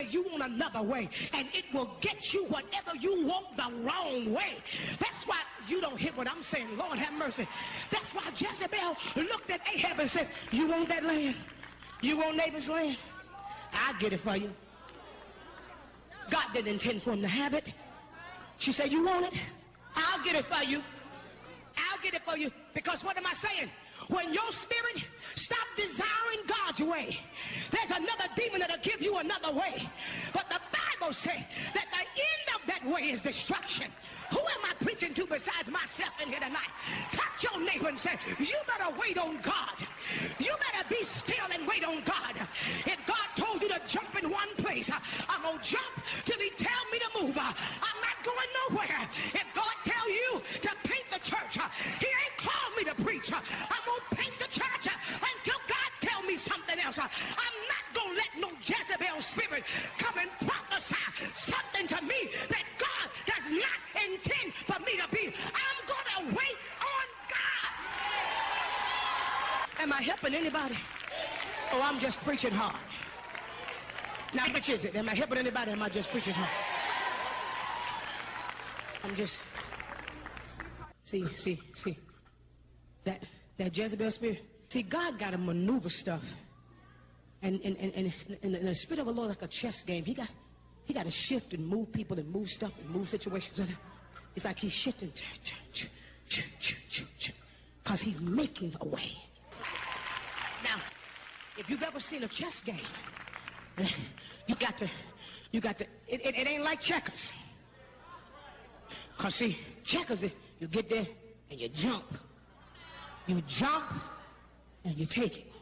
You want another way, and it will get you whatever you want the wrong way. That's why you don't hear what I'm saying. Lord have mercy. That's why Jezebel looked at Ahab and said, you want that land? You want neighbor's land? I'll get it for you. God didn't intend for him to have it. She said, you want it? I'll get it for you. I'll get it for you. Because what am I saying? When your spirit stop desiring God's way, there's another demon that'll give you another way. But the Bible says that the end of that way is destruction. Who am I preaching to besides myself in here tonight? Touch your neighbor and say, you better wait on God. You better be still and wait on God. If God told you to jump in one place, I'm going to jump till he tell me to move. I'm not going nowhere. If God tell you to paint the church, he ain't called me to preach. I'm going to paint the church until God tell me something else. I'm not going to let no Jezebel spirit come and prophesy something to me that God does not intend for me to be. I'm going to wait on God. Am I helping anybody? Oh, I'm just preaching hard. Now, which is it? Am I helping anybody? Am I just preaching hard? I'm just... See. That Jezebel spirit. See, God got to maneuver stuff. And the spirit of the Lord, like a chess game, he got to shift and move people and move stuff and move situations. It's like he's shifting. Because he's making a way. Now, if you've ever seen a chess game, you got to, it ain't like checkers. Because see, checkers, you get there and you jump. You jump and you take it.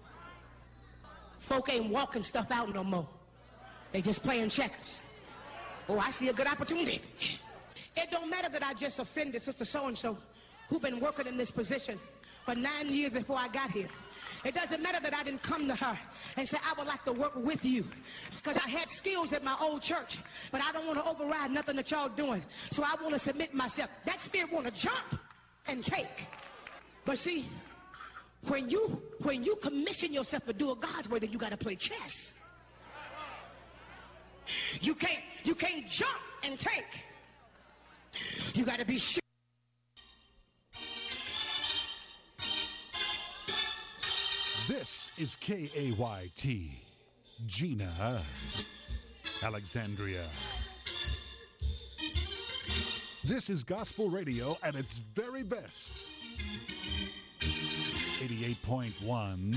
Folk ain't walking stuff out no more. They just playing checkers. Oh, I see a good opportunity. It don't matter that I just offended Sister So-and-so who been working in this position for 9 years before I got here. It doesn't matter that I didn't come to her and say, I would like to work with you. Because I had skills at my old church, but I don't want to override nothing that y'all doing. So I want to submit myself. That spirit want to jump and take. But see, when you commission yourself to do it God's way, then you got to play chess. You can't jump and take. You got to be sure. This is KAYT, Gina, Alexandria. This is gospel radio at its very best. 88.1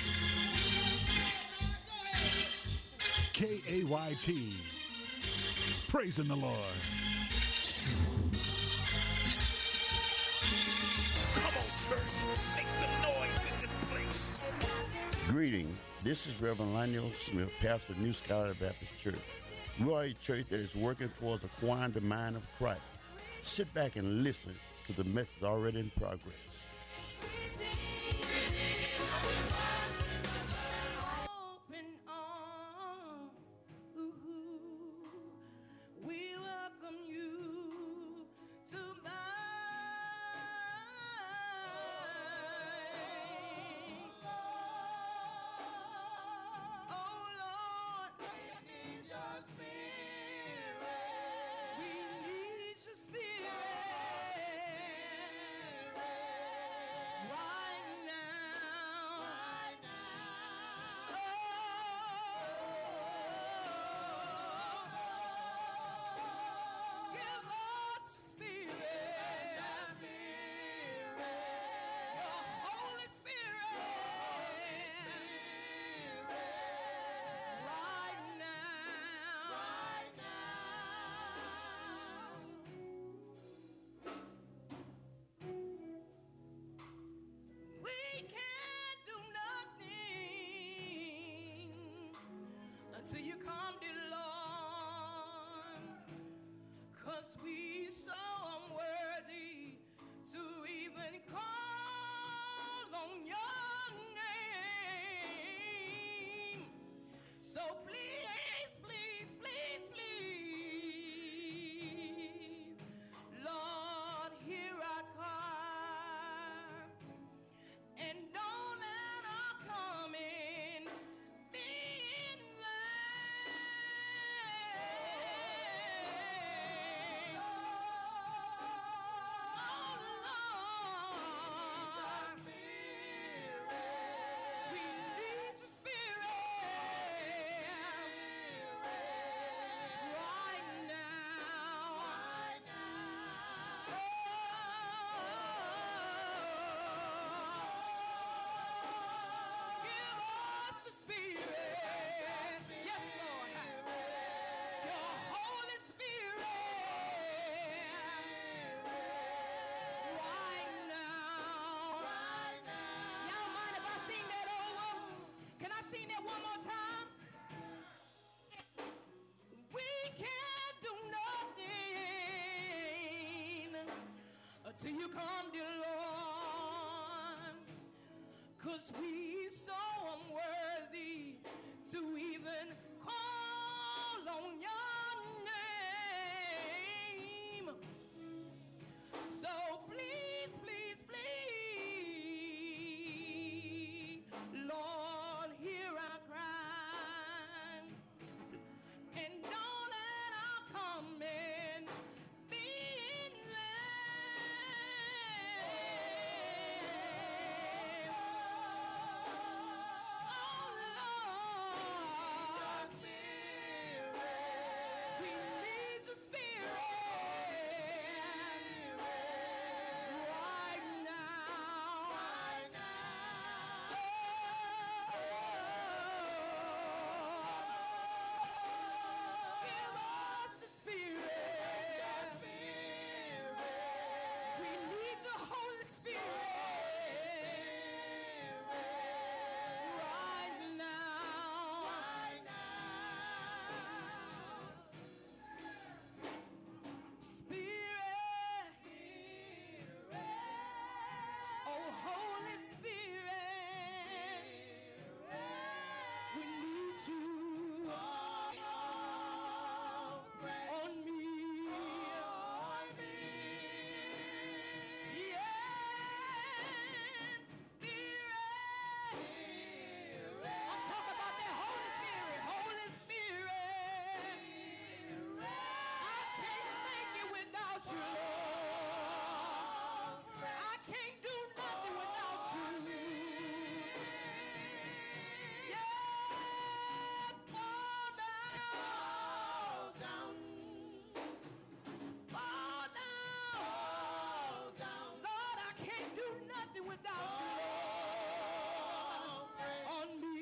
KAYT. Praising the Lord. Come on, church. Make some noise in this place. Greeting. This is Reverend Lionel Smith, pastor of New Scholar Baptist Church. We are a church that is working towards acquiring the mind of Christ. Sit back and listen to the message already in progress. Open arms, we welcome you to mine. Oh Lord, we need your spirit. We need your spirit right now. Right now. Give us spirit. Your Holy Spirit. Right now. Right now. We can't do nothing until you come, dear Lord, 'cause we so unworthy to even call on your name. So please, please, please, please, Lord, hear our cry. And don't let our coming be in vain. come, dear Lord, 'cause we so unworthy to even call on your name. So please, please, please, Lord, hear our cry, and don't let our coming be in vain. Oh Lord, we need your spirit right now. Give us the spirit. We need your Holy Spirit right now. Spirit, oh Holy Spirit, we need you on me. Yeah, Spirit, I'm talking about that Holy Spirit. Holy Spirit, I can't make it without you, Lord. I can't do nothing without you. Yeah, fall down. Fall down. Lord, I can't do nothing without you, Lord. On me.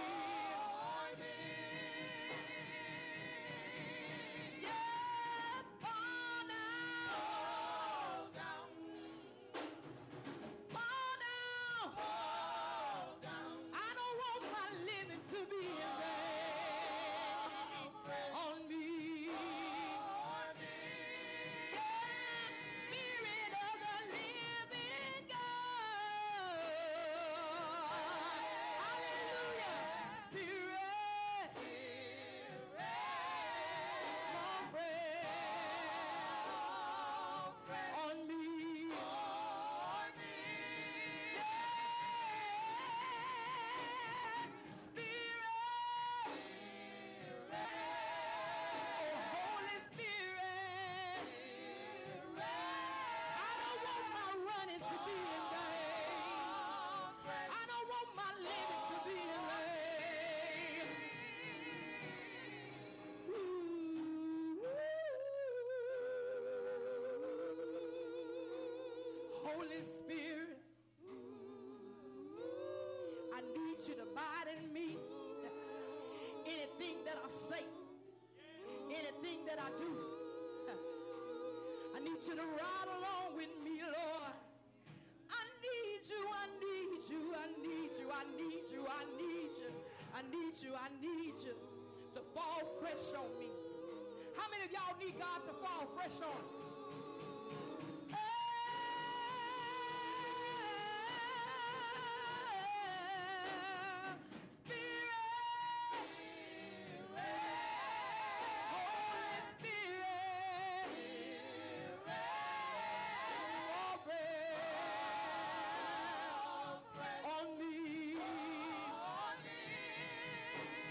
Yeah, fall down. Fall down. I don't want my living to be in vain. On me. Yeah, Spirit of the living God. Hallelujah. Spirit. My friend. On me. Holy Spirit, I don't want my running to be in vain. I don't want my living to be in vain. Holy Spirit, I need you to abide in me. Anything that I say, anything that I do, I need you to ride along with me, Lord. I need you, I need you, I need you, I need you, I need you, I need you, I need you to fall fresh on me. How many of y'all need God to fall fresh on?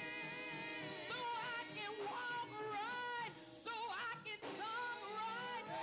So I can walk right, so I can talk right,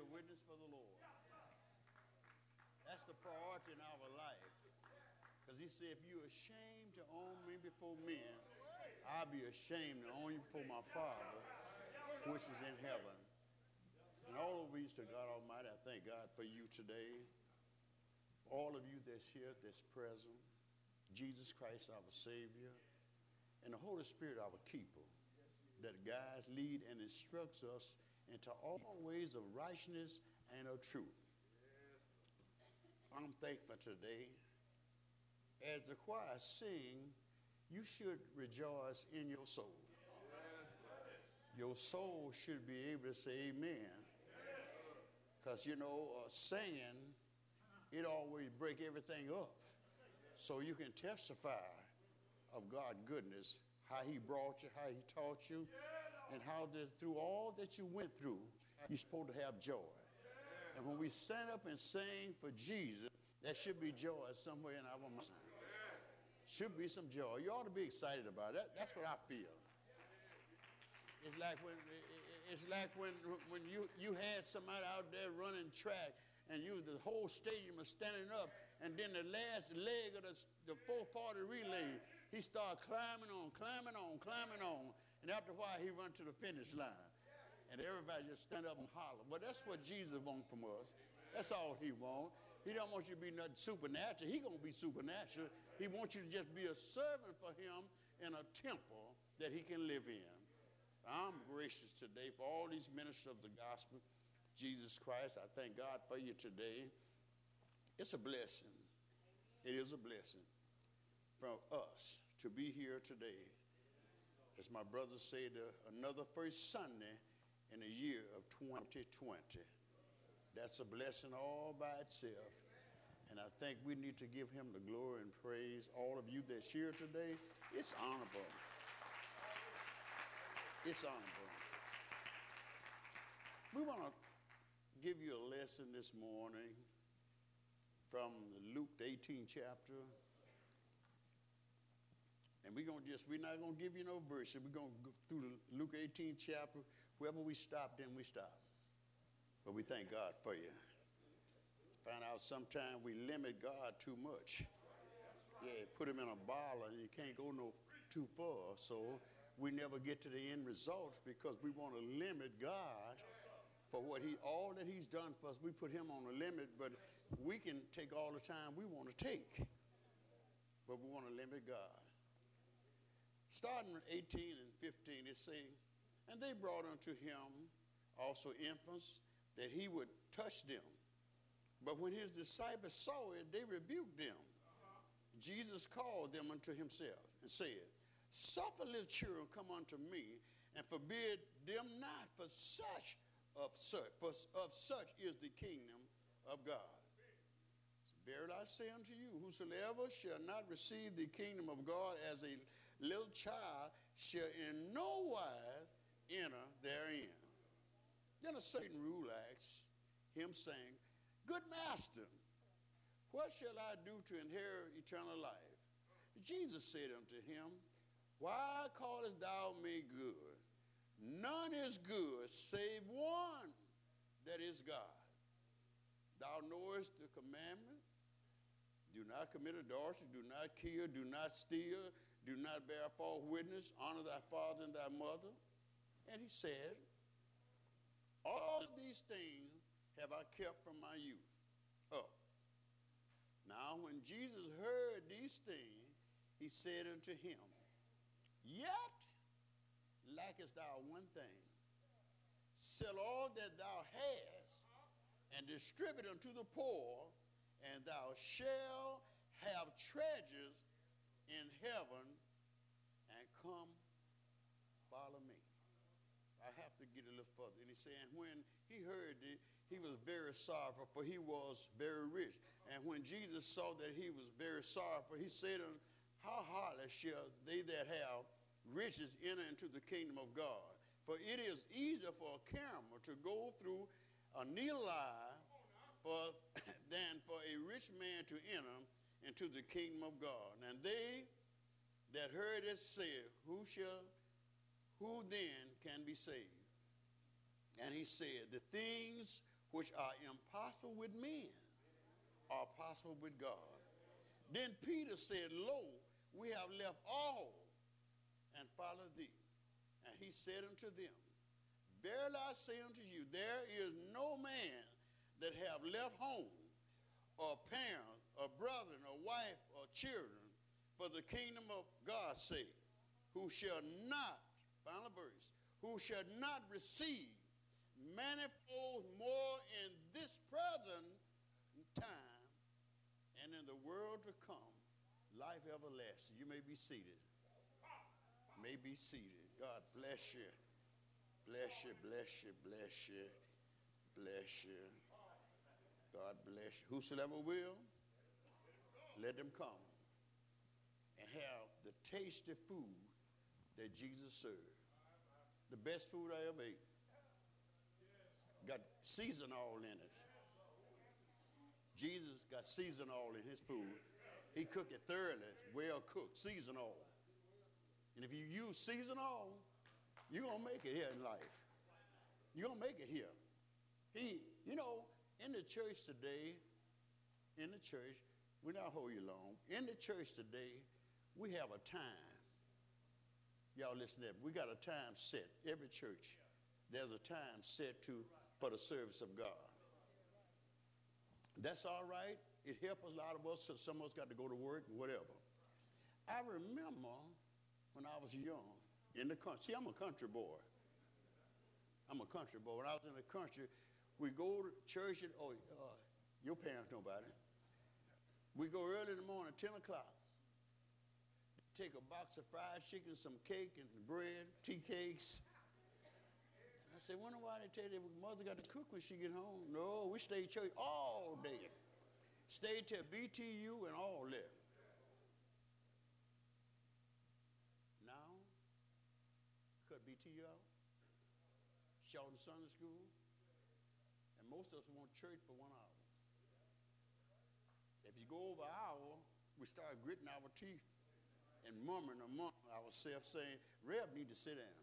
witness for the Lord. That's the priority in our life. Because he said, if you're ashamed to own me before men, I'll be ashamed to own you before my Father, which is in heaven. And all obedience to God Almighty, I thank God for you today. All of you that's here, that's present, Jesus Christ, our Savior, and the Holy Spirit, our keeper, that guides, lead, and instructs us into all ways of righteousness and of truth. I'm thankful today. As the choir sing, you should rejoice in your soul. Your soul should be able to say amen. Because, you know, singing, it always break everything up. So you can testify of God's goodness, how he brought you, how he taught you, and how through all that you went through, you're supposed to have joy. And when we stand up and sing for Jesus, there should be joy somewhere in our mind. Should be some joy. You ought to be excited about it. That's what I feel. It's like when you had somebody out there running track, and the whole stadium was standing up, and then the last leg of the 440 relay, he started climbing on, and after a while he run to the finish line, and everybody just stand up and holler. Well, that's what Jesus wants from us. That's all he wants. He don't want you to be nothing supernatural. He gonna be supernatural. He wants you to just be a servant for him in a temple that he can live in. I'm gracious today for all these ministers of the gospel, Jesus Christ. I thank God for you today. It's a blessing. It is a blessing for us to be here today. As my brother said, another first Sunday in the year of 2020. That's a blessing all by itself. And I think we need to give him the glory and praise. All of you that's here today, it's honorable. It's honorable. We want to give you a lesson this morning from Luke, the 18th chapter. And we're not going to give you no verse. We're going to go through the Luke 18th chapter. Wherever we stop, then we stop. But we thank God for you. Find out sometimes we limit God too much. Yeah, put him in a bottle and you can't go too far. So we never get to the end results because we want to limit God for all that he's done for us. We put him on a limit, but we can take all the time we want to take. But we want to limit God. Starting in 18 and 15, it say, and they brought unto him also infants, that he would touch them. But when his disciples saw it, they rebuked them. Jesus called them unto himself and said, suffer little children come unto me, and forbid them not, for of such is the kingdom of God. Verily I say unto you, whosoever shall not receive the kingdom of God as a little child shall in no wise enter therein. Then a certain ruler asked him, saying, good master, what shall I do to inherit eternal life? Jesus said unto him, why callest thou me good? None is good save one, that is God. Thou knowest the commandment. Do not commit adultery, do not kill, do not steal, do not bear false witness, honor thy father and thy mother. And he said, all of these things have I kept from my youth up. Now when Jesus heard these things, he said unto him, yet lackest thou one thing. Sell all that thou hast and distribute unto the poor, and thou shalt have treasures in heaven, and come follow me. I have to get a little further. And he's saying, when he heard it, he was very sorrowful, for he was very rich. And when Jesus saw that he was very sorrowful, he said, how hardly shall they that have riches enter into the kingdom of God? For it is easier for a camel to go through a needle eye than for a rich man to enter into the kingdom of God. And they that heard it said, who then can be saved? And he said, the things which are impossible with men are possible with God. Then Peter said, Lo, we have left all and followed thee. And he said unto them, Verily I say unto you, there is no man that have left home, or parents, or brethren, or wife, or children, for the kingdom of God's sake, who shall not, final verse, who shall not receive manifold more in this present time and in the world to come, life everlasting. You may be seated. May be seated. God bless you. Bless you, bless you, bless you, bless you. God bless you. Whosoever will, let them come and have the tasty food that Jesus served. The best food I ever ate. Got season all in it. Jesus got season all in his food. He cooked it thoroughly, well cooked, season all. And if you use season all, you're going to make it here in life. You're going to make it here. In the church today, we're not hold you long. In the church today, we have a time. Y'all listen to that. We got a time set. Every church, there's a time set for the service of God. That's all right. It helps a lot of us. So some of us got to go to work and whatever. I remember when I was young in the country. See, I'm a country boy. When I was in the country, we go to church and, your parents know about it. We go early in the morning, 10 o'clock. Take a box of fried chicken, some cake and bread, tea cakes. I said, wonder why they tell you mother got to cook when she get home. No, we stayed church all day. Stayed till BTU and all that. Now, cut BTU out, Charlton Sunday School, and most of us want church for 1 hour. If you go over an hour, we start gritting our teeth and murmuring among ourselves saying, Rev need to sit down.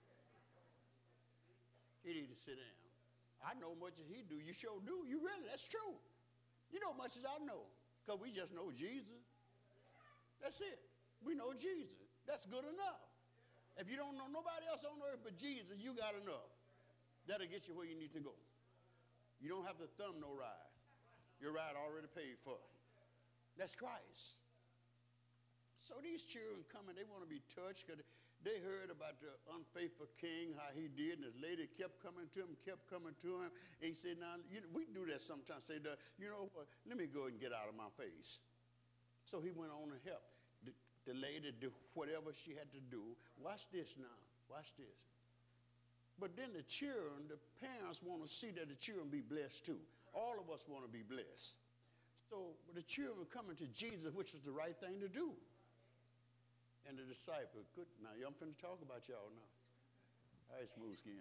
He need to sit down. I know much as he do. You sure do. You really, that's true. You know much as I know, because we just know Jesus. That's it. We know Jesus. That's good enough. If you don't know nobody else on earth but Jesus, you got enough. That'll get you where you need to go. You don't have to thumb no ride. Your ride already paid for. That's Christ. So these children coming, they want to be touched because they heard about the unfaithful king, how he did, and the lady kept coming to him. And he said, now, we do that sometimes. Say, you know what, let me go and get out of my face. So he went on and helped the lady do whatever she had to do. Watch this now. Watch this. But then the children, the parents want to see that the children be blessed too. All of us want to be blessed. So the children coming to Jesus, which is the right thing to do. And the disciple, good. Now, I'm finna talk about y'all now. All right, smooth skin.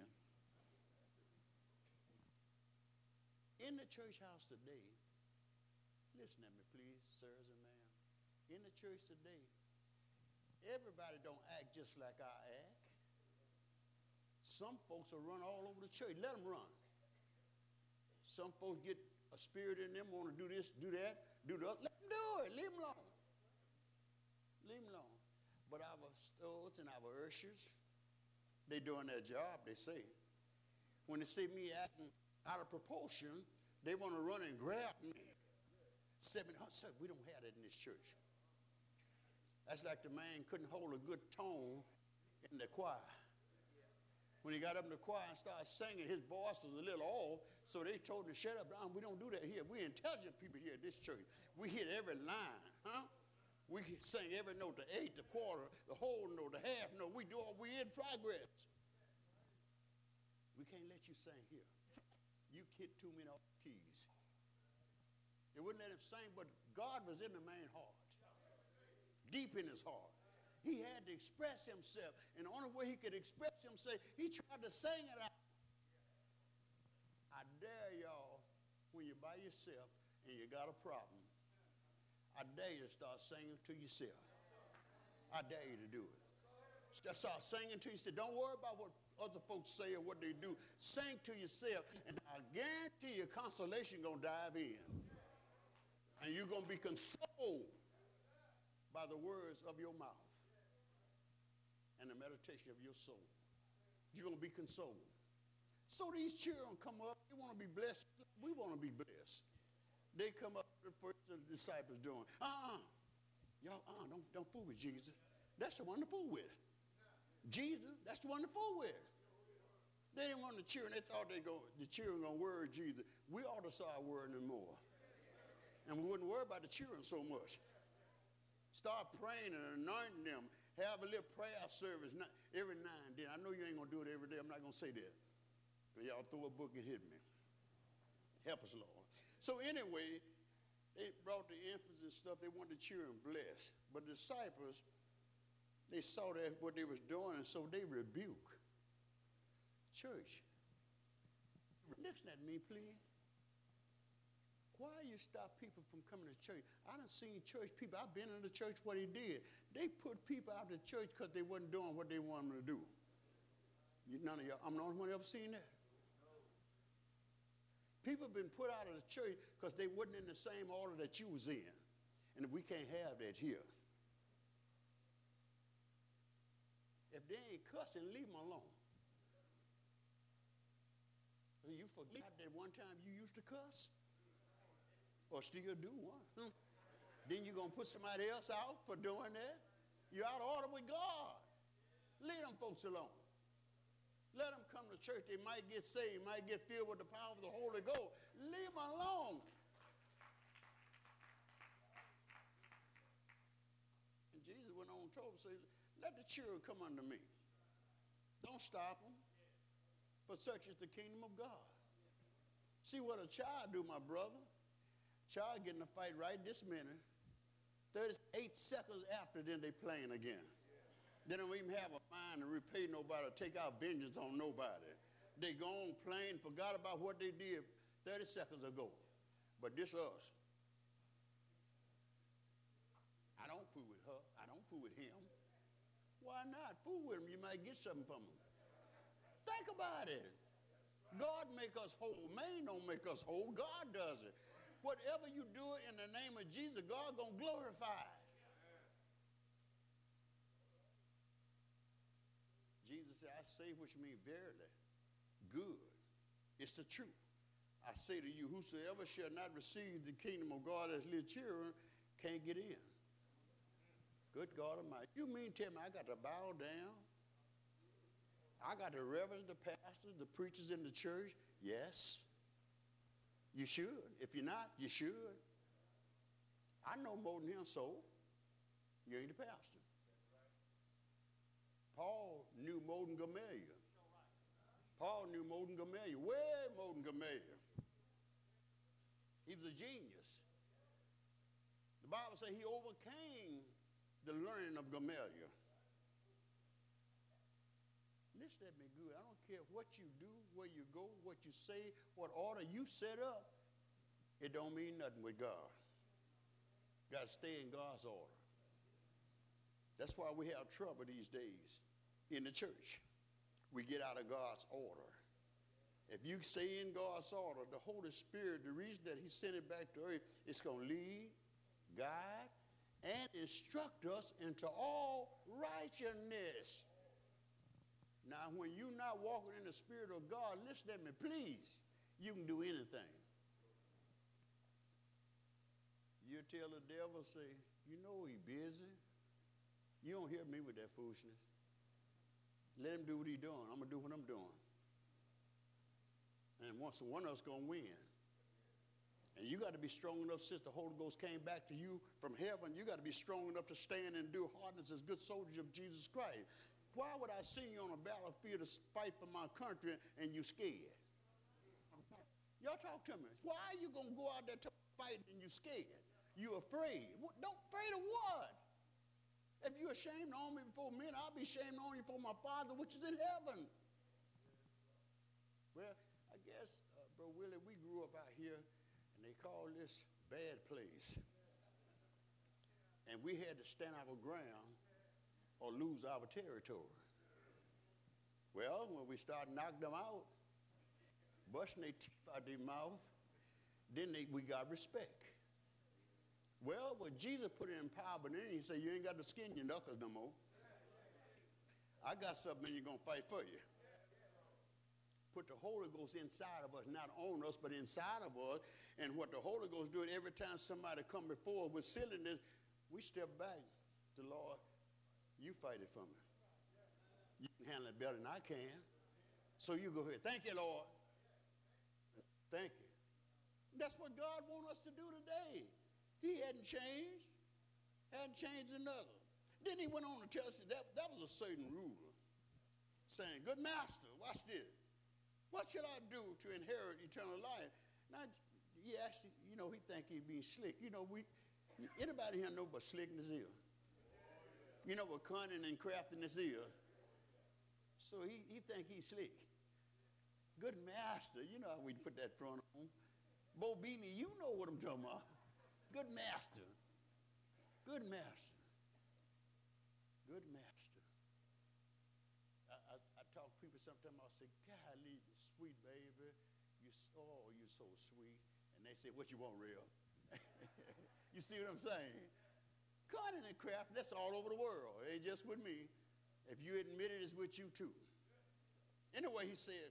In the church house today, listen at me, please, sirs and ma'am. In the church today, everybody don't act just like I act. Some folks will run all over the church. Let them run. Some folks get a spirit in them, want to do this, do that, do the other. Let them do it. Leave them alone. Leave them alone. But our stewards and our ushers, they doing their job, they say. When they see me acting out of proportion, they want to run and grab me. Sir, we don't have that in this church. That's like the man couldn't hold a good tone in the choir. When he got up in the choir and started singing, his voice was a little off, so they told him to shut up. We don't do that here. We're intelligent people here at this church. We hit every line, huh? We can sing every note, the eighth, the quarter, the whole note, the half note. We do all, we're in progress. We can't let you sing here. You hit too many keys. They wouldn't let him sing, but God was in the man's heart, deep in his heart. He had to express himself, and the only way he could express himself, he tried to sing it out. I dare y'all, when you're by yourself and you got a problem, I dare you to start singing to yourself. I dare you to do it. Just start singing to yourself. Don't worry about what other folks say or what they do. Sing to yourself, and I guarantee you consolation going to dive in. And you're going to be consoled by the words of your mouth and the meditation of your soul. You're going to be consoled. So these children come up, they want to be blessed. We want to be blessed. They come up to the first the disciples doing, y'all, don't fool with Jesus. That's the one to fool with. Jesus, that's the one to fool with. They didn't want the children. They thought the children going to worry Jesus. We ought to start worrying them more. And we wouldn't worry about the children so much. Start praying and anointing them. Have a little prayer service every now and then. I know you ain't going to do it every day. I'm not going to say that. And y'all throw a book and hit me. Help us, Lord. So anyway, they brought the infants and stuff. They wanted the children blessed. But the disciples, they saw that what they was doing, and so they rebuke. Church, listen at me, please. Why you stop people from coming to church? I done seen church people. I've been in the church what he did. They put people out of the church because they wasn't doing what they wanted them to do. None of y'all, I'm the only one ever seen that. People have been put out of the church because they wasn't in the same order that you was in. And we can't have that here. If they ain't cussing, leave them alone. You forgot that one time you used to cuss? Or still do one. Then you're going to put somebody else out for doing that? You're out of order with God. Leave them folks alone. Let them come to church. They might get saved, might get filled with the power of the Holy Ghost. Leave them alone. And Jesus went on and told them, say, let the children come unto me. Don't stop them. For such is the kingdom of God. See what a child do, my brother. Child get in a fight right this minute. 38 seconds after, then they playing again. They don't even have a mind to repay nobody or take out vengeance on nobody. They go on playing, forgot about what they did 30 seconds ago. But this us. I don't fool with her. I don't fool with him. Why not? Fool with him. You might get something from him. Think about it. God make us whole. Man don't make us whole. God does it. Whatever you do it in the name of Jesus, God gonna glorify it. Jesus said, I say, which means verily, good. It's the truth. I say to you, whosoever shall not receive the kingdom of God as little children can't get in. Good God Almighty. You mean tell me I got to bow down? I got to reverence the pastors, the preachers in the church? Yes. You should. If you're not, you should. I know more than him, so you ain't the pastor. Paul knew more than Gamaliel. Paul knew more than Gamaliel, way more than Gamaliel. He was a genius. The Bible says he overcame the learning of Gamaliel. Listen at me good. I don't care what you do, where you go, what you say, what order you set up. It don't mean nothing with God. Got to stay in God's order. That's why we have trouble these days in the church. We get out of God's order. If you stay in God's order, the Holy Spirit, the reason that he sent it back to earth, it's going to lead, guide, and instruct us into all righteousness. Now, when you're not walking in the Spirit of God, listen at me, please. You can do anything. You tell the devil, say, you know he's busy. You don't hear me with that foolishness. Let him do what he's doing. I'm going to do what I'm doing. And once one of us going to win. And you got to be strong enough since the Holy Ghost came back to you from heaven. You got to be strong enough to stand and do hardness as good soldiers of Jesus Christ. Why would I send you on a battlefield to fight for my country and you scared? Y'all talk to me. Why are you going to go out there to fight and you scared? You afraid. Don't afraid of what? If you're ashamed on me before men, I'll be ashamed on you before my Father which is in heaven. Well, I guess, Bro Willie, we grew up out here and they call this bad place. And we had to stand our ground or lose our territory. Well, when we start knocking them out, busting their teeth out their mouth, then we got respect. Well, when Jesus put it in power, but then he said, you ain't got to skin your knuckles no more. I got something you're going to fight for you. Put the Holy Ghost inside of us, not on us, but inside of us. And what the Holy Ghost do, every time somebody come before us with silliness, we step back. The Lord, you fight it for me. You can handle it better than I can. So you go ahead. Thank you, Lord. Thank you. That's what God wants us to do today. He hadn't changed. Hadn't changed another. Then he went on to tell us that was a certain ruler saying, good master, watch this. What should I do to inherit eternal life? Now, he actually, he think he's being slick. Anybody here know what slickness is? You know what cunning and craftiness is? So he think he's slick. Good master, you know how we put that front on. Bo Beanie, you know what I'm talking about. Good master. Good master. Good master. I talk to people sometimes, I'll say, golly, sweet baby, you're so sweet. And they say, what you want, real? You see what I'm saying? Cunning and craft, that's all over the world. It ain't just with me. If you admit it, it's with you too. Anyway, he said,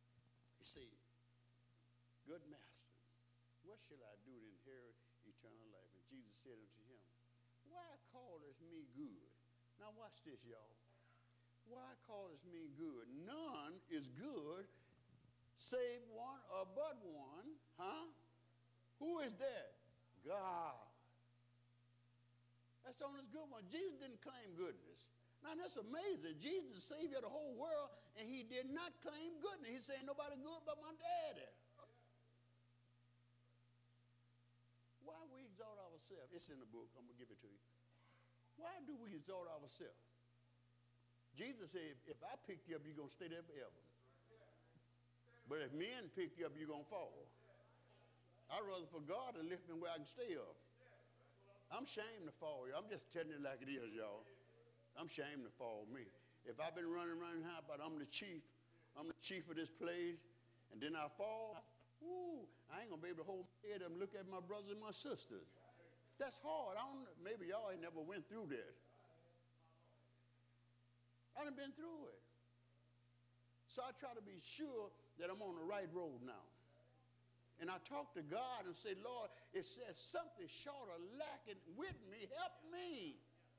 good master, what shall I do to inherit eternal life? And Jesus said unto him, why callest me good? Now watch this, y'all. Why callest me good? None is good save one or but one. Huh? Who is that? God. That's the only good one. Jesus didn't claim goodness. Now that's amazing. Jesus is the Savior of the whole world, and he did not claim goodness. He's saying nobody good but my daddy. Why we exalt ourselves? It's in the book. I'm going to give it to you. Why do we exalt ourselves? Jesus said, if I pick you up, you're going to stay there forever. But if men pick you up, you're going to fall. I'd rather for God to lift me where I can stay up. I'm ashamed to fall. I'm just telling you like it is, y'all. I'm ashamed to fall me. If I've been running high, but I'm the chief of this place, and then I fall, I ain't going to be able to hold my head up and look at my brothers and my sisters. That's hard. Maybe y'all ain't never went through that. I done been through it. So I try to be sure that I'm on the right road now. And I talk to God and say, Lord, it says something short of lacking with me. Help me.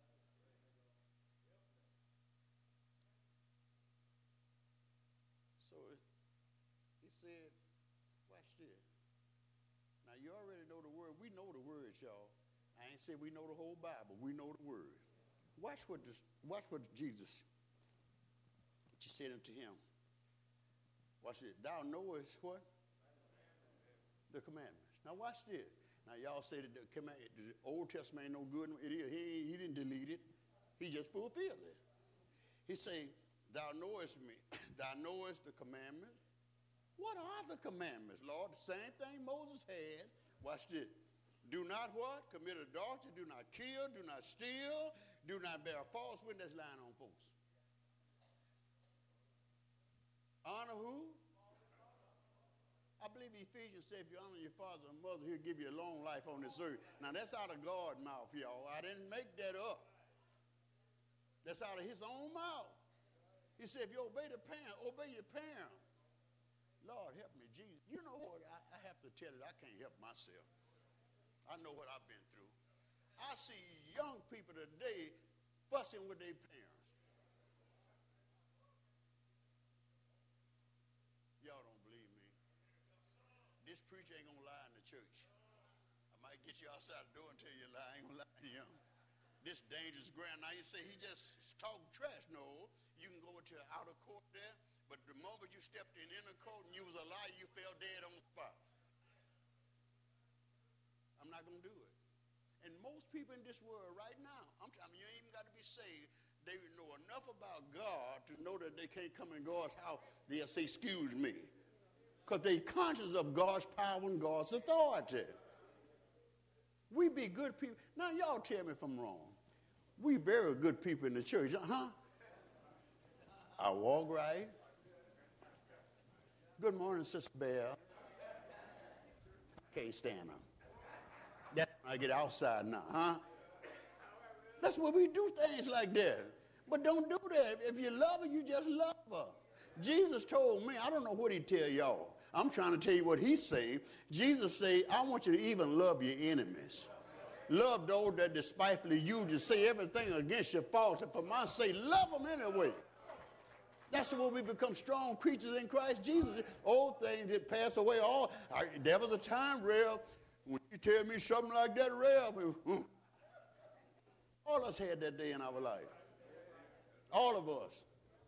So he said, watch this. Now you already know the word. We know the words, y'all. I ain't said we know the whole Bible. We know the word. Watch what Jesus, she said unto him. Watch this. Thou knowest what? The commandments. Now watch this. Now y'all say that the Old Testament ain't no good. It is. He didn't delete it. He just fulfilled it. He say, thou knowest me. Thou knowest the commandments. What are the commandments, Lord? The same thing Moses had. Watch this. Do not what? Commit adultery. Do not kill. Do not steal. Do not bear false witness. That's lying on folks. Honor who? I believe Ephesians said if you honor your father and mother, he'll give you a long life on this earth. Now, that's out of God's mouth, y'all. I didn't make that up. That's out of his own mouth. He said, if you obey the parent, obey your parent. Lord, help me, Jesus. You know what? I have to tell you, I can't help myself. I know what I've been through. I see young people today fussing with their parents. Y'all don't believe me. This preacher ain't gonna lie in the church. I might get you outside the door and tell you a lie. I ain't gonna lie to you. This dangerous ground. Now you say he just talking trash. No, you can go into outer court there, but the moment you stepped in inner court and you was a liar, you fell dead on the spot. I'm not gonna do it. And most people in this world right now, you ain't even got to be saved. They know enough about God to know that they can't come in God's house. They'll say, excuse me. Because they're conscious of God's power and God's authority. We be good people. Now, y'all tell me if I'm wrong. We very good people in the church, huh? I walk right. Good morning, Sister Bell. Can't stand her. That's when I get outside now, huh? That's where we do things like that. But don't do that. If you love her, you just love her. Jesus told me, I don't know what he tell y'all. I'm trying to tell you what he's saying. Jesus say, I want you to even love your enemies. Love those that despitefully use you, say everything against your faults. And for my sake, love them anyway. That's the way we become strong creatures in Christ Jesus. Old things that pass away. There was a time, Rev, when you tell me something like that, Rev, all of us had that day in our life. All of us.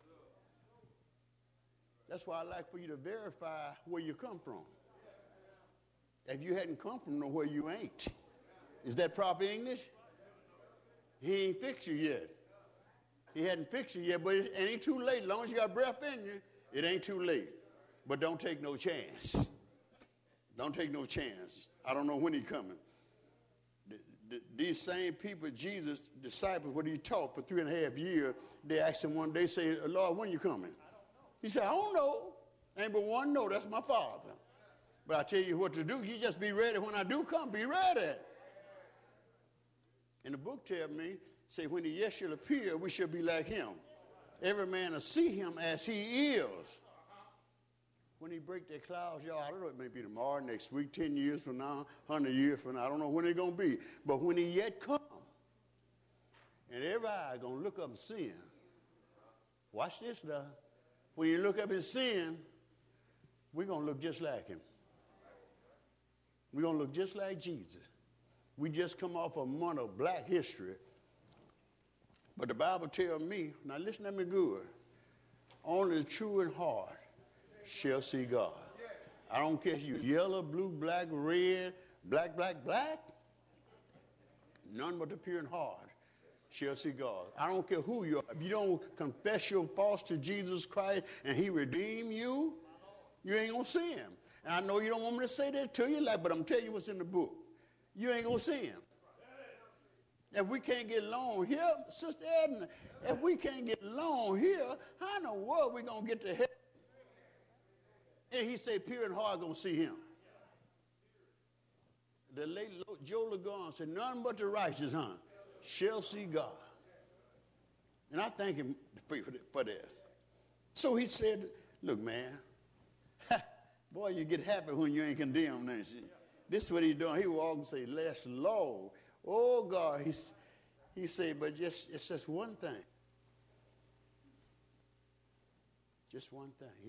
That's why I like for you to verify where you come from. If you hadn't come from nowhere, you ain't. Is that proper English? He ain't fixed you yet. He hadn't fixed you yet, but it ain't too late. As long as you got breath in you, it ain't too late. But don't take no chance. Don't take no chance. I don't know when he's coming. These same people, Jesus' disciples, what he taught for 3.5 years, they asked him one day, say, Lord, when you coming? He said, I don't know. Ain't but one know, that's my Father. But I tell you what to do, you just be ready when I do come, be ready. And the book tells me, say, when he yet shall appear, we shall be like him. Every man will see him as he is. When he break their clouds, y'all, I don't know, it may be tomorrow, next week, 10 years from now, 100 years from now, I don't know when it's going to be. But when he yet come, and every eye going to look up and see him. Watch this now. When you look up and see him, we're going to look just like him. We're going to look just like Jesus. We just come off a month of black history. But the Bible tells me, now listen to me good, only the true in heart shall see God. I don't care if you yellow, blue, black, red, black, black, black. None but the pure in heart shall see God. I don't care who you are. If you don't confess your faults to Jesus Christ and he redeem you, you ain't going to see him. And I know you don't want me to say that to you, but I'm telling you what's in the book. You ain't going to see him. If we can't get along here, Sister Edna, if we can't get along here, how in the world are we going to get to heaven? And he said, pure in heart going to see him. The late Joe Lagon said, none but the righteous, shall see God. And I thank him for that. So he said, look, man, boy, you get happy when you ain't condemned, ain't you? This is what he's doing. He walk and say, less Lord. Oh, God. He said, but it's just one thing. Just one thing here.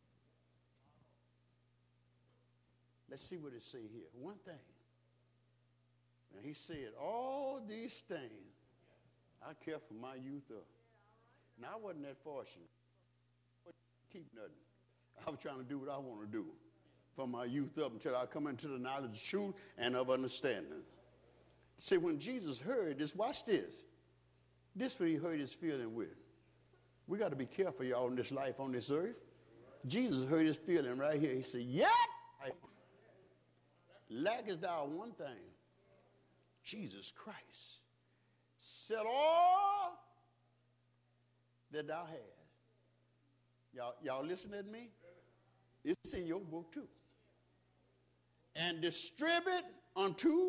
Let's see what it say here. One thing. And he said, all these things I kept from my youth up. Now, I wasn't that fortunate. Keep nothing. I was trying to do what I want to do from my youth up until I come into the knowledge of truth and of understanding. See, when Jesus heard this, watch this. This is what he heard his feeling with. We got to be careful, y'all, in this life on this earth. Jesus heard his feeling right here. He said, yet lackest thou one thing, Jesus Christ. Sell all that thou hast. Y'all listen at me? It's in your book too. And distribute unto,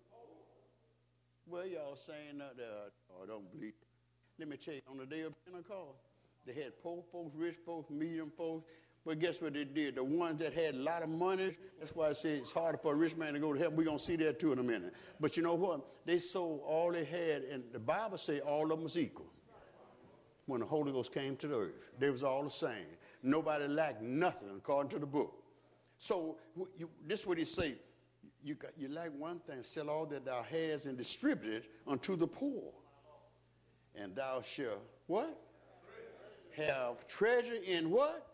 well, y'all saying that, don't believe. Let me tell you, on the day of Pentecost, they had poor folks, rich folks, medium folks, but guess what they did? The ones that had a lot of money, that's why I say it's harder for a rich man to go to heaven. We're going to see that too in a minute. But you know what? They sold all they had, and the Bible says all of them was equal. When the Holy Ghost came to the earth, they was all the same. Nobody lacked nothing according to the book. So this is what he say. You lack one thing, sell all that thou hast and distribute it unto the poor. And thou shalt, what? Have treasure in what?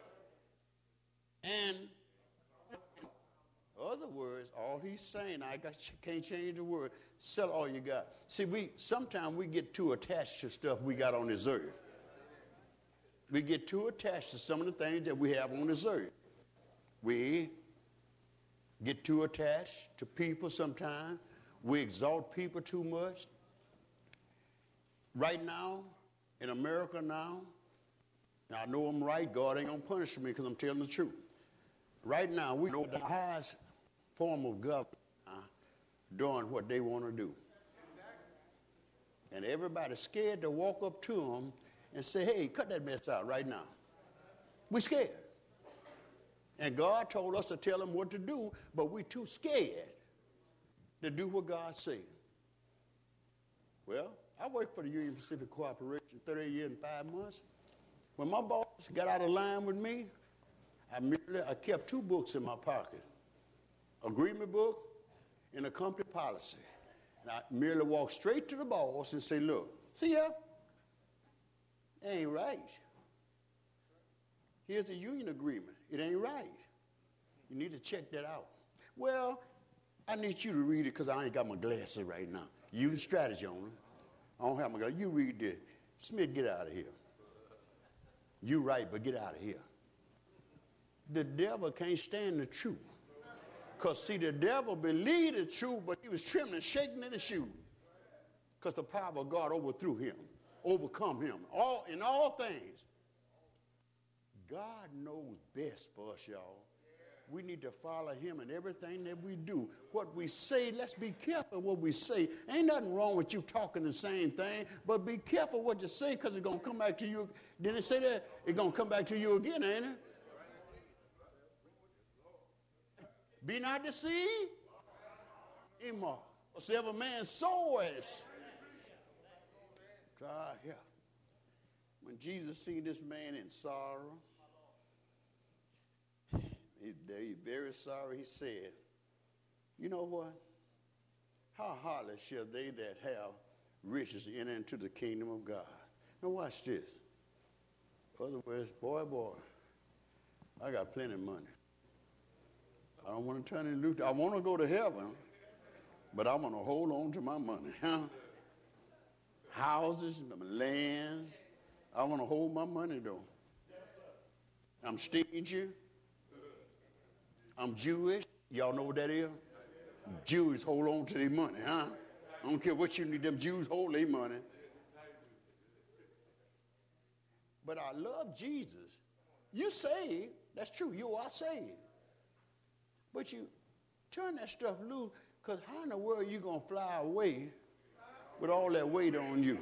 And in other words, all he's saying, can't change the word, sell all you got. See, sometimes we get too attached to stuff we got on this earth. We get too attached to some of the things that we have on this earth. We get too attached to people sometimes. We exalt people too much. Right now, in America now, Now, I know I'm right. God ain't going to punish me because I'm telling the truth. Right now, we know the highest form of government doing what they want to do. And everybody's scared to walk up to them and say, hey, cut that mess out right now. We're scared. And God told us to tell them what to do, but we're too scared to do what God said. Well, I worked for the Union Pacific Corporation 30 years and 5 months. When my boss got out of line with me, I kept 2 books in my pocket, agreement book and a company policy. And I merely walked straight to the boss and say, look, see ya, it ain't right. Here's the union agreement. It ain't right. You need to check that out. Well, I need you to read it because I ain't got my glasses right now. You can strategy on them. I don't have my glasses. You read this. Smith, get out of here. You right, but get out of here. The devil can't stand the truth. Because, see, the devil believed the truth, but he was trembling, shaking in his shoes. Because the power of God overthrew him, overcome him, in all things. God knows best for us, y'all. We need to follow him in everything that we do. What we say, let's be careful what we say. Ain't nothing wrong with you talking the same thing, but be careful what you say because it's going to come back to you. Didn't it say that? It's going to come back to you again, ain't it? Be not deceived. Whatsoever man soweth. God, yeah. When Jesus seen this man in sorrow, he's very sorry, he said, you know what? How hardly shall they that have riches enter into the kingdom of God? Now watch this. In other words, boy, I got plenty of money. I don't want to turn it loose. I want to go to heaven, but I want to hold on to my money. Houses, lands. I want to hold my money, though. I'm stingy. I'm Jewish. Y'all know what that is? Jews hold on to their money, huh? I don't care what you need. Them Jews hold their money. But I love Jesus. You saved. That's true. You are saved. But you turn that stuff loose, because how in the world are you going to fly away with all that weight on you?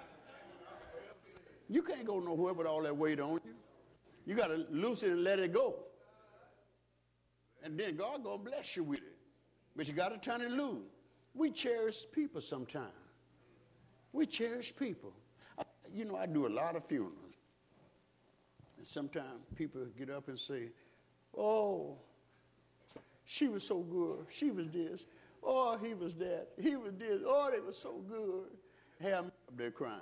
You can't go nowhere with all that weight on you. You got to loose it and let it go. And then God going to bless you with it. But you got to turn it loose. We cherish people sometimes. We cherish people. I do a lot of funerals. And sometimes people get up and say, oh, she was so good. She was this. Oh, he was that. He was this. Oh, they were so good. Have me up there crying.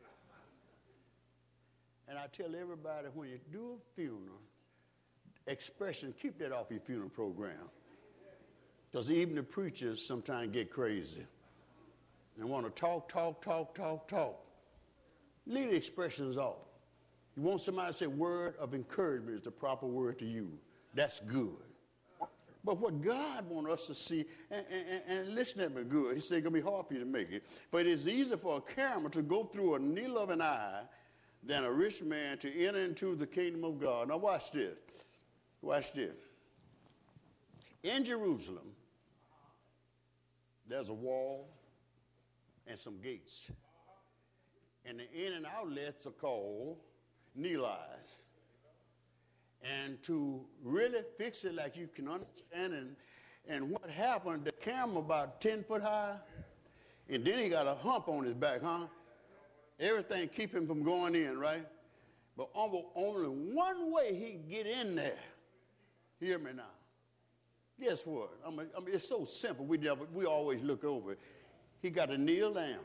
And I tell everybody, when you do a funeral, expression, keep that off your funeral program. Because even the preachers sometimes get crazy and want to talk. Leave the expressions off. You want somebody to say word of encouragement is the proper word to use. That's good. But what God wants us to see, and listen to me good, he said it's going to be hard for you to make it, but it is easier for a camel to go through a needle of an eye than a rich man to enter into the kingdom of God. Now watch this. Watch this. In Jerusalem, there's a wall and some gates. And the in and outlets are called needle eyes. And to really fix it like you can understand, and what happened, the camel about 10 foot high, and then he got a hump on his back, huh? Everything keep him from going in, right? But only one way he can get in there. Hear me now. Guess what? I mean, it's so simple. We always look over it. He got to kneel down,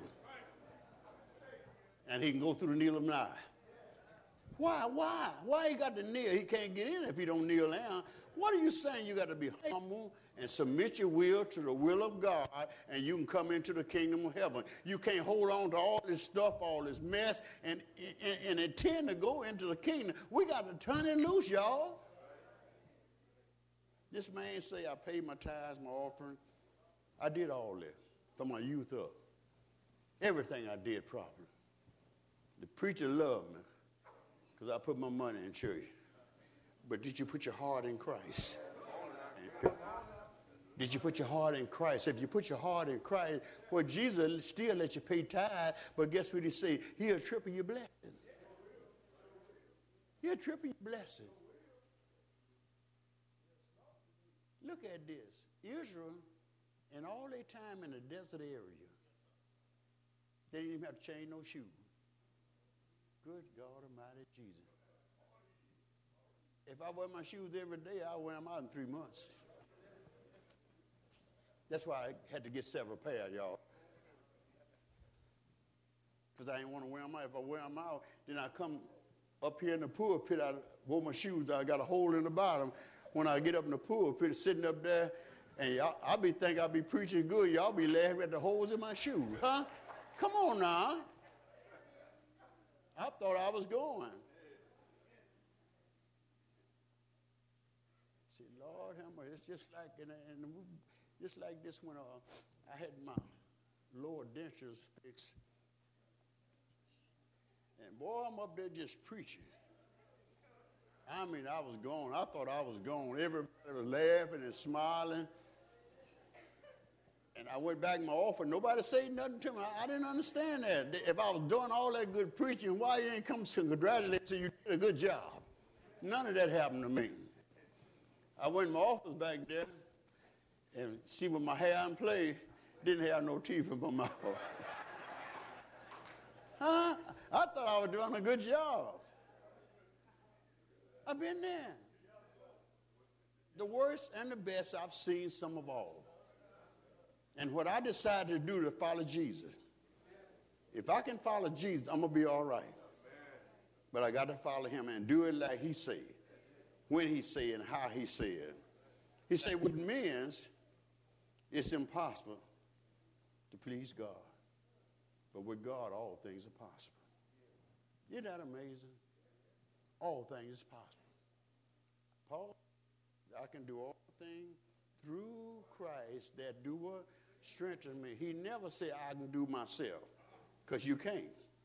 and he can go through the needle of an eye. Why he got to kneel? He can't get in if he don't kneel down. What are you saying? You got to be humble and submit your will to the will of God, and you can come into the kingdom of heaven. You can't hold on to all this stuff, all this mess, and intend to go into the kingdom. We got to turn it loose, y'all. This man say, I paid my tithes, my offering. I did all that from my youth up. Everything I did properly. The preacher loved me. because I put my money in church. But did you put your heart in Christ? Did you put your heart in Christ? If you put your heart in Christ, well, Jesus still let you pay tithe, but guess what he say? He'll triple your blessing. He'll triple your blessing. Look at this. Israel, in all their time in the desert area, they didn't even have to change no shoes. Good God Almighty Jesus. If I wear my shoes every day, I'll wear them out in 3 months. That's why I had to get several pair, y'all. Because I didn't want to wear them out. If I wear them out, then I come up here in the pulpit, I wore my shoes, I got a hole in the bottom. When I get up in the pulpit, sitting up there, and I'll be thinking I'll be preaching good. Y'all be laughing at the holes in my shoes, huh? Come on now. I thought I was going. See, Lord, how much? It's just like, just like this when I had my lower dentures fixed. And boy, I'm up there just preaching. I mean, I was gone. I thought I was gone. Everybody was laughing and smiling. And I went back in my office. Nobody said nothing to me. I didn't understand that. If I was doing all that good preaching, why you ain't come to congratulate you? You did a good job. None of that happened to me. I went in my office back there and see with my hair in play, didn't have no teeth in my mouth. Huh? I thought I was doing a good job. I've been there. The worst and the best, I've seen some of all. And what I decided to do to follow Jesus, if I can follow Jesus, I'm going to be all right. But I got to follow him and do it like he said, when he said, and how he said. He said, with men, it's impossible to please God. But with God, all things are possible. Isn't that amazing? All things is possible. Paul, I can do all things through Christ that doeth strengthen me. He never said I can do myself, because you can't.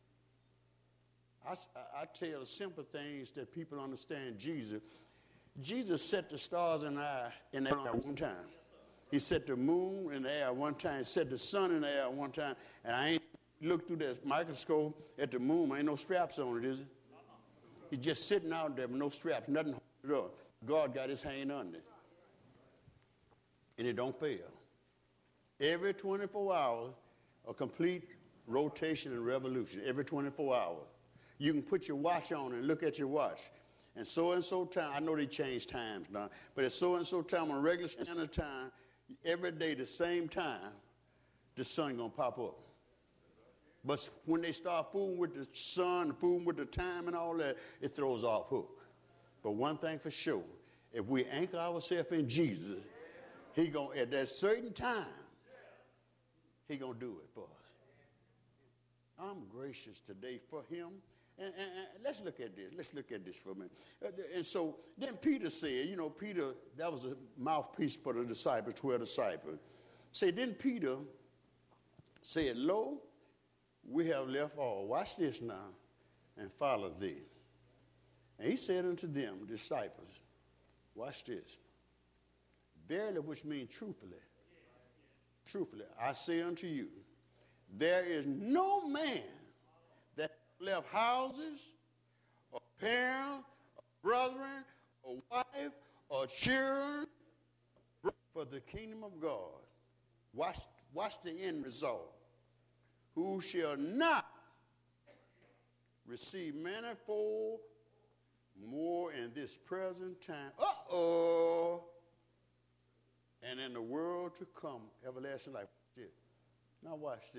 I tell the simple things that people understand Jesus. Jesus set the stars in the air at one time. He set the moon in the air one time. He set the sun in the air one time. And I ain't looked through that microscope at the moon. Ain't no straps on it, is it? He's just sitting out there with no straps, nothing holding it up. God got his hand under it. And it don't fail. Every 24 hours, a complete rotation and revolution. Every 24 hours. You can put your watch on and look at your watch. And so time, I know they change times now, but at so time on regular standard time, every day the same time, the sun gonna pop up. But when they start fooling with the sun, fooling with the time and all that, it throws off hook. But one thing for sure, if we anchor ourselves in Jesus, he gonna, at that certain time, he gonna do it for us. I'm gracious today for him. And let's look at this. Let's look at this for a minute. And so then Peter said, Peter, that was a mouthpiece for the disciples, 12 disciples. Then Peter said, lo, we have left all. Watch this now, and follow thee. And he said unto them, disciples, watch this. Verily, which means truthfully. Truthfully, I say unto you, there is no man that left houses, or parents, or brethren, or wife, or children for the kingdom of God. Watch the end result. Who shall not receive manifold more in this present time. And in the world to come, everlasting life. Now watch this.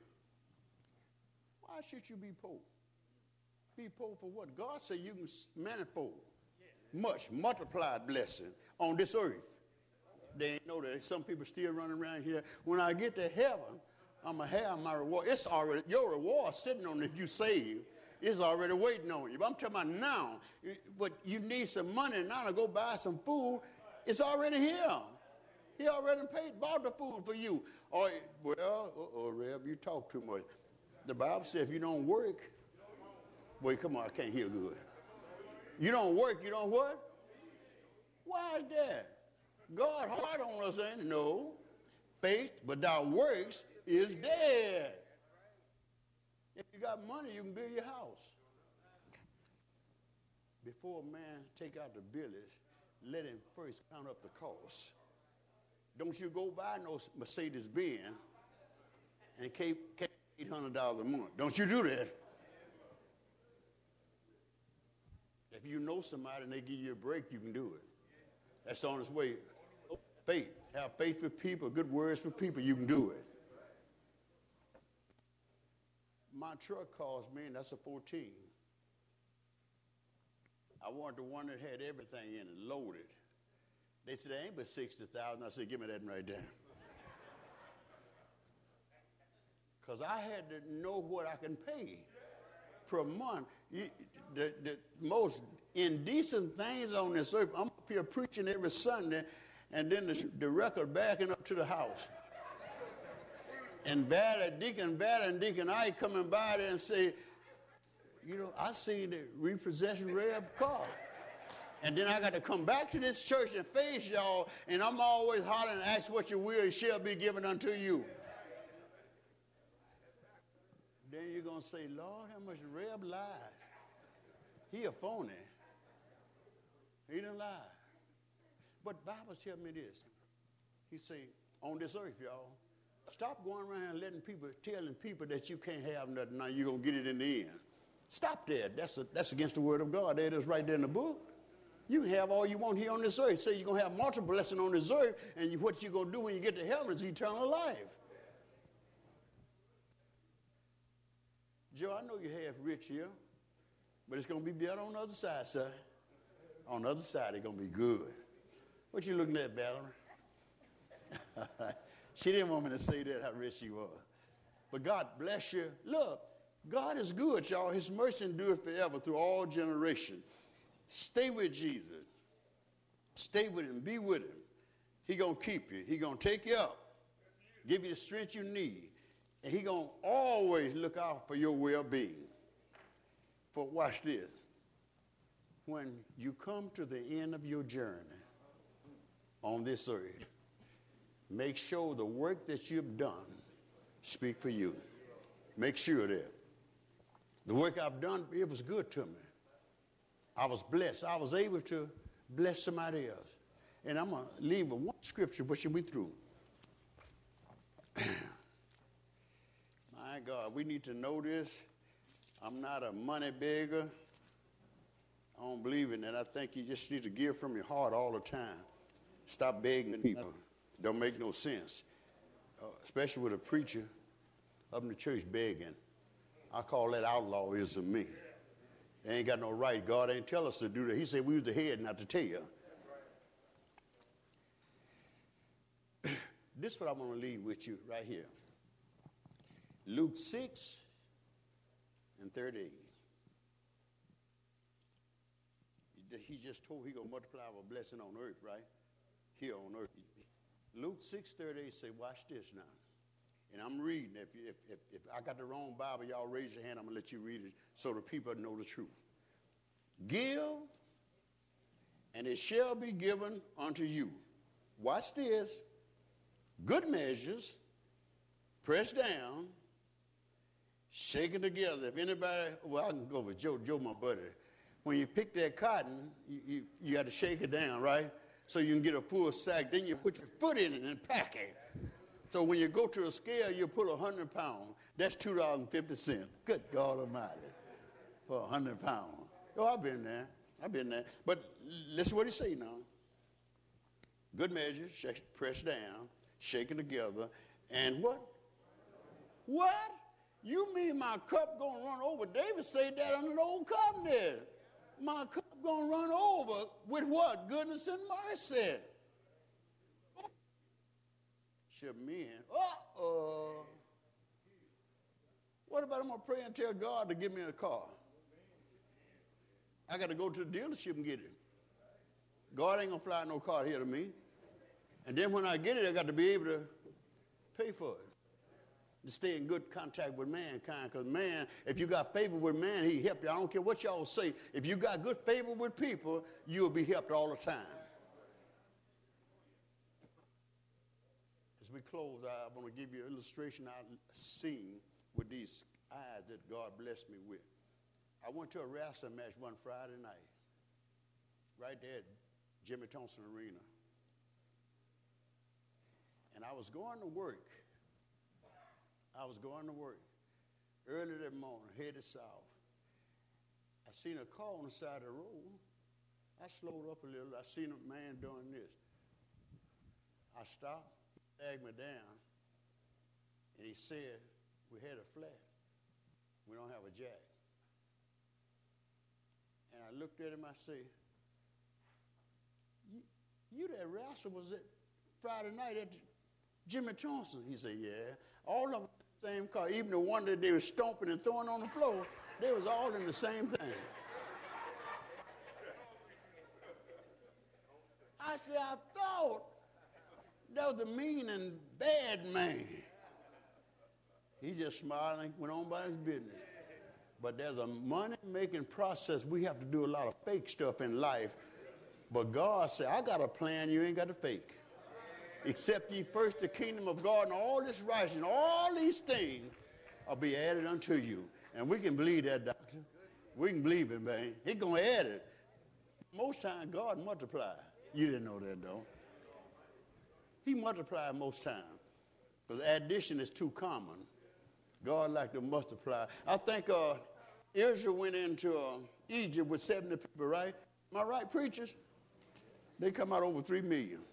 Why should you be poor? Be poor for what? God said you can manifold, much multiplied blessing on this earth. They ain't know that. Some people still running around here. When I get to heaven, I'm going to have my reward. It's already, your reward sitting on it if you save. It's already waiting on you. But I'm talking about now. But you need some money now to go buy some food. It's already here. He already bought the food for you. Or, Reb, you talk too much. The Bible says if you don't work, boy, come on, I can't hear good. You don't work, you don't what? Why is that? God hard on us, ain't it? No. Faith without works is dead. If you got money, you can build your house. Before a man take out the billies, let him first count up the cost. Don't you go buy no Mercedes-Benz and pay $800 a month. Don't you do that. If you know somebody and they give you a break, you can do it. That's on its way. Faith. Have faith for people, good words for people, you can do it. My truck cost me, and that's a 14. I wanted the one that had everything in it, loaded. They said, there ain't but 60,000. I said, give me that right there. Because I had to know what I can pay per month. The most indecent things on this earth, I'm up here preaching every Sunday, and then the record backing up to the house. And Deacon Ballard and Deacon Ike coming by there and say, you know, I seen the repossession Reb car. And then I got to come back to this church and face y'all, and I'm always hollering and ask what you will, it shall be given unto you. Then you're going to say, Lord, how much Reb lied. He a phony. He didn't lie. But Bible tell me this. He say, on this earth, y'all, stop going around telling people that you can't have nothing. Now you're going to get it in the end. Stop that. That's against the word of God. There it is right there in the book. You can have all you want here on this earth. Say you're going to have multiple blessings on this earth, and what you're going to do when you get to heaven is eternal life. Joe, I know you're half rich here, but it's going to be better on the other side, sir. On the other side, it's going to be good. What you looking at, Valerie? She didn't want me to say that, how rich she was. But God bless you. Look, God is good, y'all. His mercy endures forever through all generations. Stay with Jesus. Stay with him. Be with him. He going to keep you. He going to take you up. Give you the strength you need. And he going to always look out for your well-being. For watch this. When you come to the end of your journey on this earth, make sure the work that you've done speak for you. Make sure that. The work I've done, it was good to me. I was blessed. I was able to bless somebody else. And I'm going to leave with one scripture, which will be through. My God, we need to know this. I'm not a money beggar. I don't believe in that. I think you just need to give from your heart all the time. Stop begging people. Don't make no sense. Especially with a preacher up in the church begging. I call that outlawism me. They ain't got no right. God ain't tell us to do that. He said we was the head, not the tail. This is what I want to leave with you right here. Luke 6 and 38. He just told he going to multiply our blessing on earth, right? Here on earth. Luke 6:38 say, watch this now. And I'm reading. If I got the wrong Bible, y'all raise your hand. I'm going to let you read it so the people know the truth. Give, and it shall be given unto you. Watch this. Good measures, pressed down, shaken together. If anybody, well, I can go with Joe, my buddy. When you pick that cotton, you got to shake it down, right? So you can get a full sack. Then you put your foot in it and pack it. So when you go to a scale, you pull 100 pounds. That's $2.50. Good God Almighty, for 100 pounds. Oh, I've been there. But listen what he say now. Good measure, pressed down, shaken together, and what? What? You mean my cup gonna run over? David said that under the old covenant. My cup gonna run over with what? Goodness and mercy. Should men. What about I'm gonna pray and tell God to give me a car? I got to go to the dealership and get it. God ain't gonna fly no car here to me. And then when I get it, I got to be able to pay for it. to stay in good contact with mankind, because man, if you got favor with man, he help you. I don't care what y'all say. If you got good favor with people, you'll be helped all the time. As we close, I want to give you an illustration I've seen with these eyes that God blessed me with. I went to a wrestling match one Friday night, right there at Jimmy Thompson Arena. And I was going to work. Early that morning, headed south. I seen a car on the side of the road. I slowed up a little. I seen a man doing this. I stopped, he flagged me down, and he said, "We had a flat. We don't have a jack." And I looked at him, I said, you that rascal was at Friday night at Jimmy Thompson? He said, "Yeah." All of them in the same car, even the one that they were stomping and throwing on the floor, they was all in the same thing. I said, "I thought that was a mean and bad man." He just smiled and went on by his business. But there's a money-making process. We have to do a lot of fake stuff in life. But God said, "I got a plan you ain't got to fake. Except ye first the kingdom of God and all this righteousness, all these things will be added unto you." And we can believe that, doctor. We can believe it, man. He's going to add it. Most times, God multiply. You didn't know that, though. He multiplied most times. Because addition is too common. God like to multiply. I think Israel went into Egypt with 70 people, right? Am I right, preachers? They come out over 3 million.